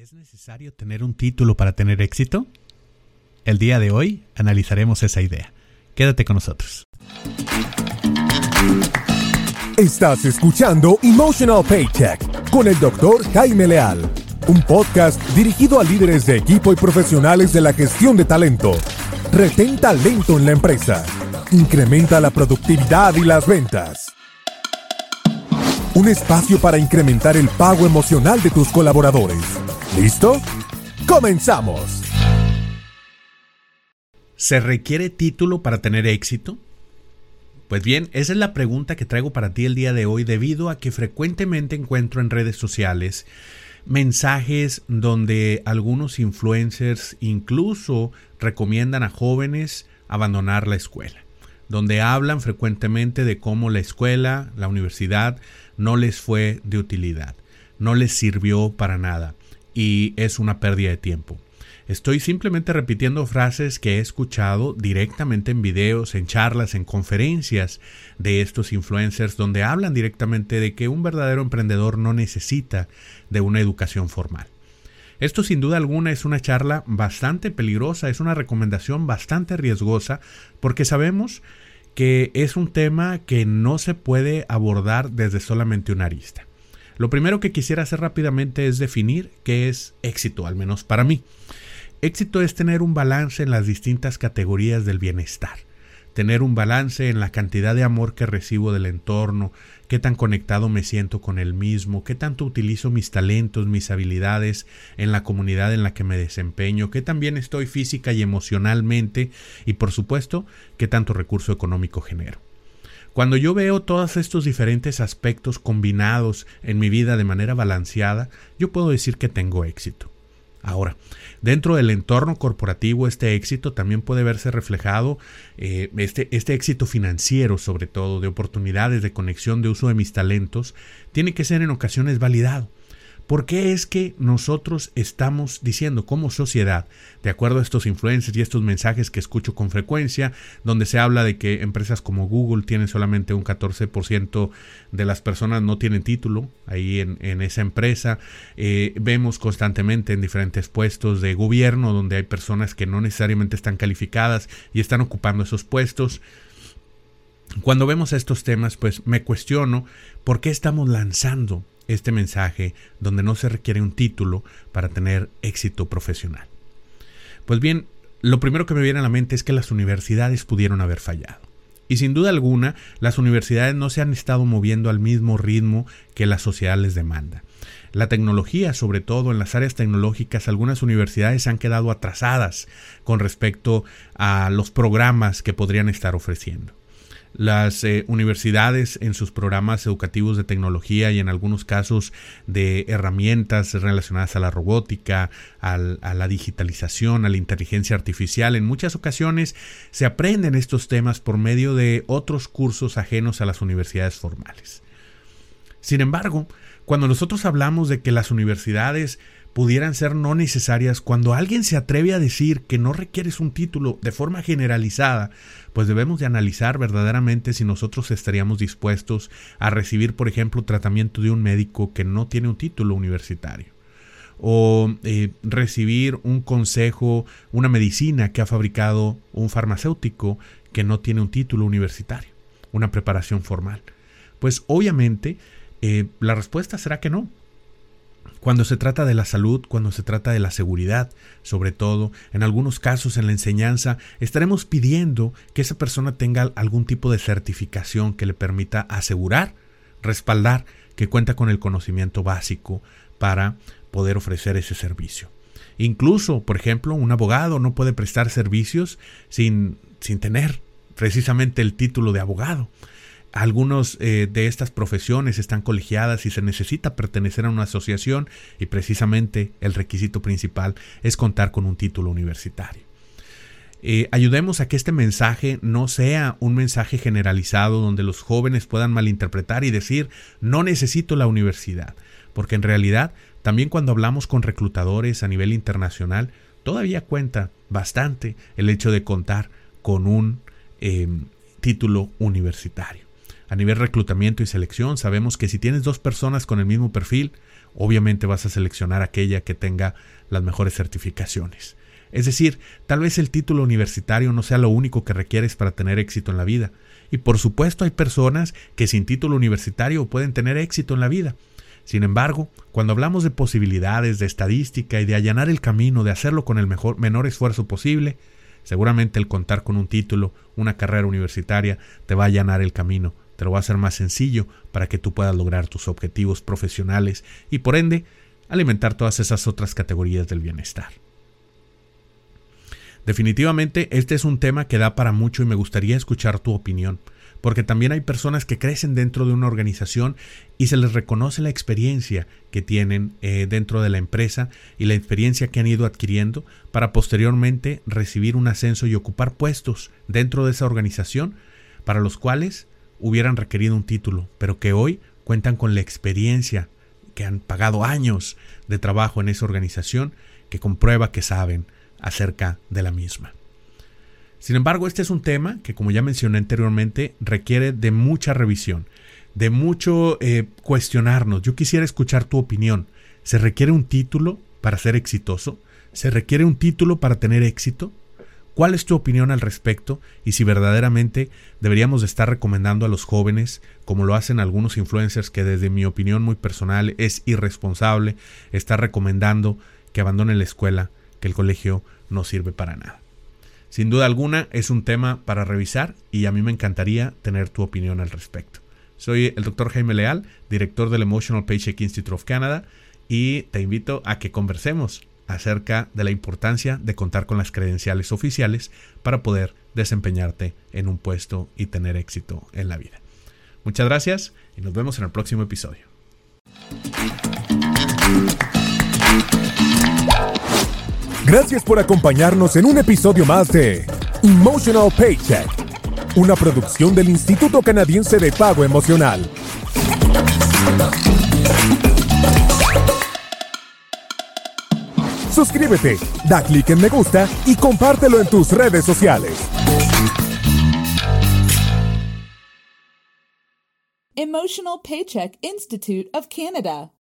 ¿Es necesario tener un título para tener éxito? El día de hoy analizaremos esa idea. Quédate con nosotros. Estás escuchando Emotional Paycheck con el Dr. Jaime Leal, un podcast dirigido a líderes de equipo y profesionales de la gestión de talento. Retén talento en la empresa. Incrementa la productividad y las ventas. Un espacio para incrementar el pago emocional de tus colaboradores. ¿Listo? ¡Comenzamos! ¿Se requiere título para tener éxito? Pues bien, esa es la pregunta que traigo para ti el día de hoy, debido a que frecuentemente encuentro en redes sociales mensajes donde algunos influencers incluso recomiendan a jóvenes abandonar la escuela, donde hablan frecuentemente de cómo la escuela, la universidad, no les fue de utilidad, no les sirvió para nada y es una pérdida de tiempo. Estoy simplemente repitiendo frases que he escuchado directamente en videos, en charlas, en conferencias de estos influencers, donde hablan directamente de que un verdadero emprendedor no necesita de una educación formal. Esto sin duda alguna es una charla bastante peligrosa, es una recomendación bastante riesgosa, porque sabemos que es un tema que no se puede abordar desde solamente una arista. Lo primero que quisiera hacer rápidamente es definir qué es éxito, al menos para mí. Éxito es tener un balance en las distintas categorías del bienestar, tener un balance en la cantidad de amor que recibo del entorno, qué tan conectado me siento con el mismo, qué tanto utilizo mis talentos, mis habilidades en la comunidad en la que me desempeño, qué tan bien estoy física y emocionalmente y, por supuesto, qué tanto recurso económico genero. Cuando yo veo todos estos diferentes aspectos combinados en mi vida de manera balanceada, yo puedo decir que tengo éxito. Ahora, dentro del entorno corporativo, este éxito también puede verse reflejado, este éxito financiero, sobre todo, de oportunidades, de conexión, de uso de mis talentos, tiene que ser en ocasiones validado. ¿Por qué es que nosotros estamos diciendo como sociedad, de acuerdo a estos influencers y estos mensajes que escucho con frecuencia, donde se habla de que empresas como Google tienen solamente un 14% de las personas no tienen título ahí en esa empresa? Vemos constantemente en diferentes puestos de gobierno donde hay personas que no necesariamente están calificadas y están ocupando esos puestos. Cuando vemos estos temas, pues me cuestiono por qué estamos lanzando este mensaje donde no se requiere un título para tener éxito profesional. Pues bien, lo primero que me viene a la mente es que las universidades pudieron haber fallado. Y sin duda alguna, las universidades no se han estado moviendo al mismo ritmo que la sociedad les demanda. La tecnología, sobre todo en las áreas tecnológicas, algunas universidades se han quedado atrasadas con respecto a los programas que podrían estar ofreciendo. Las universidades en sus programas educativos de tecnología y en algunos casos de herramientas relacionadas a la robótica, a la digitalización, a la inteligencia artificial, en muchas ocasiones se aprenden estos temas por medio de otros cursos ajenos a las universidades formales. Sin embargo, cuando nosotros hablamos de que las universidades pudieran ser no necesarias, cuando alguien se atreve a decir que no requieres un título de forma generalizada, pues debemos de analizar verdaderamente si nosotros estaríamos dispuestos a recibir, por ejemplo, tratamiento de un médico que no tiene un título universitario, o recibir un consejo, una medicina que ha fabricado un farmacéutico que no tiene un título universitario, una preparación formal. Pues obviamente la respuesta será que no. Cuando se trata de la salud, cuando se trata de la seguridad, sobre todo, en algunos casos en la enseñanza, estaremos pidiendo que esa persona tenga algún tipo de certificación que le permita asegurar, respaldar que cuenta con el conocimiento básico para poder ofrecer ese servicio. Incluso, por ejemplo, un abogado no puede prestar servicios sin tener precisamente el título de abogado. Algunos de estas profesiones están colegiadas y se necesita pertenecer a una asociación y precisamente el requisito principal es contar con un título universitario. Ayudemos a que este mensaje no sea un mensaje generalizado donde los jóvenes puedan malinterpretar y decir no necesito la universidad, porque en realidad también cuando hablamos con reclutadores a nivel internacional todavía cuenta bastante el hecho de contar con un título universitario. A nivel reclutamiento y selección, sabemos que si tienes dos personas con el mismo perfil, obviamente vas a seleccionar aquella que tenga las mejores certificaciones. Es decir, tal vez el título universitario no sea lo único que requieres para tener éxito en la vida. Y por supuesto hay personas que sin título universitario pueden tener éxito en la vida. Sin embargo, cuando hablamos de posibilidades, de estadística y de allanar el camino, de hacerlo con el menor esfuerzo posible, seguramente el contar con un título, una carrera universitaria, te va a allanar el camino, te lo va a hacer más sencillo para que tú puedas lograr tus objetivos profesionales y por ende alimentar todas esas otras categorías del bienestar. Definitivamente este es un tema que da para mucho y me gustaría escuchar tu opinión, porque también hay personas que crecen dentro de una organización y se les reconoce la experiencia que tienen dentro de la empresa y la experiencia que han ido adquiriendo para posteriormente recibir un ascenso y ocupar puestos dentro de esa organización para los cuales hubieran requerido un título, pero que hoy cuentan con la experiencia, que han pagado años de trabajo en esa organización, que comprueba que saben acerca de la misma. Sin embargo, este es un tema que, como ya mencioné anteriormente, requiere de mucha revisión, de mucho cuestionarnos. Yo quisiera escuchar tu opinión. ¿Se requiere un título para ser exitoso? ¿Se requiere un título para tener éxito? ¿Cuál es tu opinión al respecto? Y si verdaderamente deberíamos de estar recomendando a los jóvenes, como lo hacen algunos influencers que desde mi opinión muy personal es irresponsable, estar recomendando que abandonen la escuela, que el colegio no sirve para nada. Sin duda alguna es un tema para revisar y a mí me encantaría tener tu opinión al respecto. Soy el Dr. Jaime Leal, director del Emotional Paycheck Institute of Canada, y te invito a que conversemos acerca de la importancia de contar con las credenciales oficiales para poder desempeñarte en un puesto y tener éxito en la vida. Muchas gracias y nos vemos en el próximo episodio. Gracias por acompañarnos en un episodio más de Emotional Paycheck, una producción del Instituto Canadiense de Pago Emocional. Suscríbete, da clic en me gusta y compártelo en tus redes sociales. Emotional Paycheck Institute of Canada.